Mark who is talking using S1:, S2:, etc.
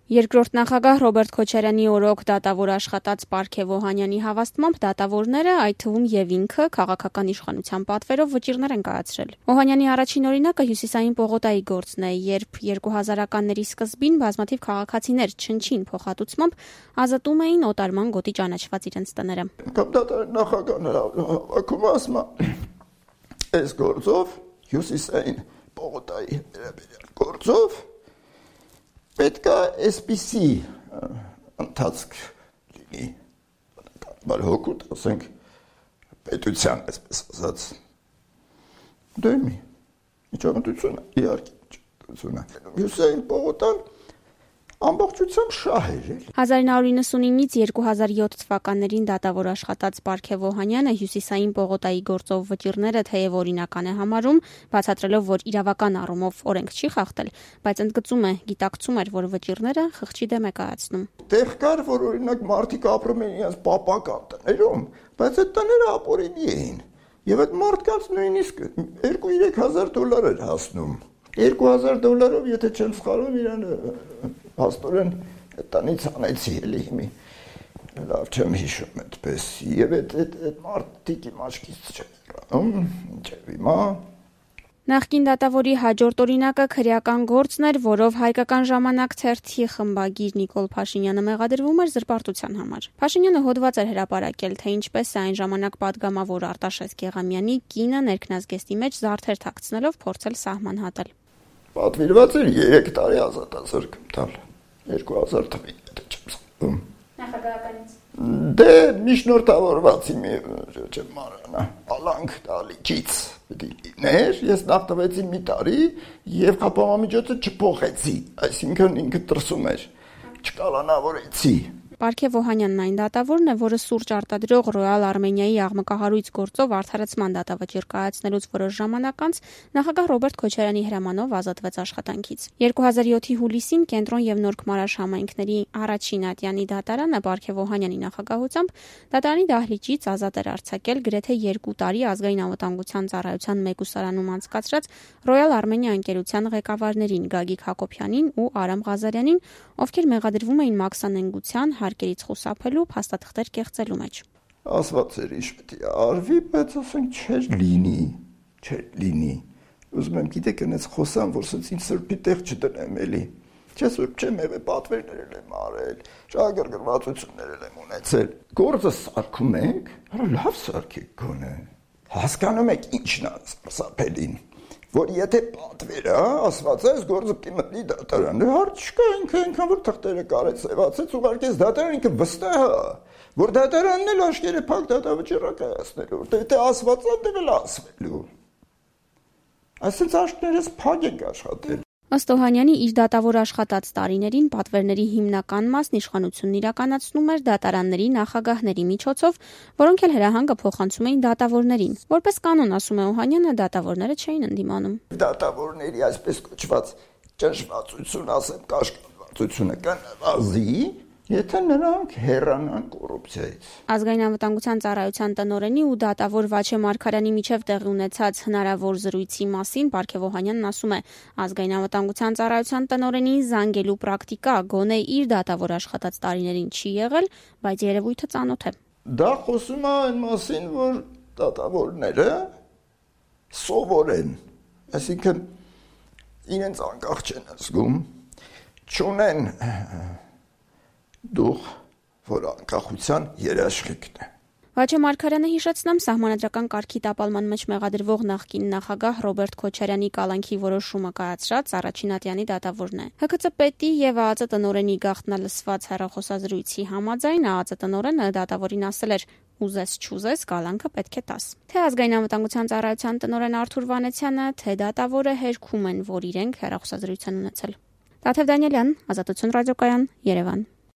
S1: Երկրորդ նախագահ Ռոբերտ Քոչարյանի օրոք դատավոր աշխատած Պարքև Օհանյանի հավաստմամբ դատավորները, այդ թվում եւ ինքը, քաղաքական իշխանության պատվերով վճիռներ են կայացրել։ Օհանյանի առաջին օրինակը Հյուսիսային պողոտայի գործն է, երբ 2000-ականների սկզբին բազմաթիվ քաղաքացիներ չնչին փոխհատուցմամբ ազատում էին օտարման գոտի ճանաչված իրենց տները։
S2: Կամ դատարան նախագահն հավաքում ասում այս գործով Հյուսիսային պողոտայի գործով պետք է այսպիսի ընթացք լինի, բայց հոգուտ, ասենք, պետության, այսպես ասած, դեմի, միջամտությունը, իհարկե միջամտությունը, Հյուսիսային պողոտան ամբողջությամբ շահ էր։
S1: 1999-ից 2007 թվականներին դատավոր աշխատած Պարքև Օհանյանը Հյուսիսային պողոտայի գործով վճիռները թեև օրինական է համարում, բացատրելով, որ իրավական առումով օրենք չի խախտել, բայց ընդգծում է, գիտակցում էր, որ վճիռները խղճի դեմ է կայացնում։
S2: Տեղ կար, որ օրինակ մարդիկ ապրում էին իրենց պապական տներում, բայց այդ տները ապօրինի էին։ Եվ այդ մարդկանց նույնիսկ $2,000-3,000 էր հասնում։ $2,000-ով, եթե չեմ սխալվում, իրան հաստորեն տնից անեցի էլի հիմի լավ չեմ հիշում այդպես եւ այդ մարդիկ իմ աչքից չեն հիմա
S1: Նախկին դատավորի հաջորդ օրինակը քրեական գործն էր, որով Հայկական ժամանակ թերթի խմբագիր Նիկոլ Փաշինյանը մեղադրվում էր զրպարտության համար։ Փաշինյանը հոդված էր հրապարակել, թե ինչպես է այն ժամանակ падգամավոր Արտաշես Գեղամյանի կինը ներքնազգեստի մեջ զարդեր թաքցնելով փորձել սահման հատել։
S2: Պատվիրված էր 3 տարի ազատազրկում տալ 2000 թվականին, եթե չեմ սխալվում։
S1: Նախագահականից։
S2: Դե միջնորդավորվածի չեմ մարանա, ալանք տալիքից պիտի լիներ, ես նախ տվեցի մի տարի եւ խափամիջոցը չփոխեցի, այսինքն ինքը տրսում էր, չկալանավորեցի։
S1: Պարքև Օհանյանն այն դատավորն է, որը սուրճ արտադրող Ռոյալ Արմենիայի աղմկահարույց գործով արդարացման դատավճիռ կայացնելուց որոշ ժամանակ անց նախագահ Ռոբերտ Քոչարյանի հրամանով ազատվեց աշխատանքից։ 2007-ի հուլիսին Կենտրոն եւ Նոր Քմարաշ համայնքների առաջին ատյանի դատարանը Պարքև Օհանյանի նախագահությամբ դատարանի դահլիճից ազատ էր արձակել գրեթե 2 տարի ազգային անվտանգության ծառայության մեկուսարանում անցկացրած Ռոյալ Արմենիա ընկերության ղեկավարներին Գագիկ Հակոբյանին ու Արամ Ղազարյանին, ովքեր մեղադրվում էին մաքսանենգության, հարկերից խուսափելու, փաստաթղթեր կեղծելու մեջ։
S2: Ասված էր ինչ պետք է արվի, բայց ասենք չէր լինի։ Ուզում եմ գիտեք, այնպես խոսամ, որ սենց ինձ սրբի տեղ չդնեմ էլի։ Չեմ եղել պատվերներ եմ արել, շահագրգռվածություններ եմ ունեցել։ Գործը սարքում ենք, լավ սարքեք գոնե։ Հասկանում եք ինչն է սարսափելին, որ եթե պատվերը ասված է, գործը կմտնի դատարան, հարց չկա, ինքը այնքան որ թղթերը կարեց, սևացեց, ուղարկեց դատարան, ինքը վստահ է, որ դատարանն էլ աշկերը փակ դատավճիռ կայացնելու, որտեղ թե ասված է, դե էլ ասվելու։ Այսինքն աշկերս փակ ենք աշխատել։
S1: Ըստ Օհանյանի իր դատավոր աշխատած տարիներին պատվերների հիմնական մասն իշխանությունն իրականացնում էր դատարանների նախագահների միջոցով, որոնք էլ հրահանգը փոխանցում էին դատավորներին։ Որպես կանոն, ասում է Օհանյանը, դատավորները չէին ընդդիմանում։
S2: Դատավորների այսպես կոչված ճնշվածություն, ասեմ, կաշկանդվածությունը կնվազի, եթե նրանք հեռանան կոռուպցիայից։
S1: Ազգային անվտանգության ծառայության տնօրենի ու դատավոր Վաչե Մարգարյանի միջև տեղի ունեցած հնարավոր զրույցի մասին Պարքև Օհանյանն ասում է. ազգային անվտանգության ծառայության տնօրենին զանգելու պրակտիկա գոնե իր դատավոր աշխատած տարիներին չի եղել, բայց երևույթը ծանոթ է։
S2: Դա խոսում է այն մասին, որ դատավորները սովոր են, այսինքն իրենց անկախ չեն զգում, չունեն դուխ, որ անկախության երաշխիքն է։
S1: Վաչե Մարգարյանը հիշեցնեմ սահմանադրական կարգի տապալման մեջ մեղադրվող նախկին նախագահ Ռոբերտ Քոչարյանի կալանքի որոշումը կայացրած առաջին ատյանի դատավորն է։ ՀՔԾ պետի եւ ԱԱԾ տնօրենի գաղտնալսված հեռախոսազրույցի համաձայն ԱԱԾ տնօրենը դատավորին ասել էր. ուզես-չուզես կալանքը պետք է տաս։ Թե ազգային անվտանգության ծառայության տնօրեն Արթուր Վանեցյանը, թե դատավորը հերքում են, որ իրենք հեռախոսազրույց են ունեցել։ Տաթև Դանիելյան, Ազատություն ռադիոկայան, Երևան։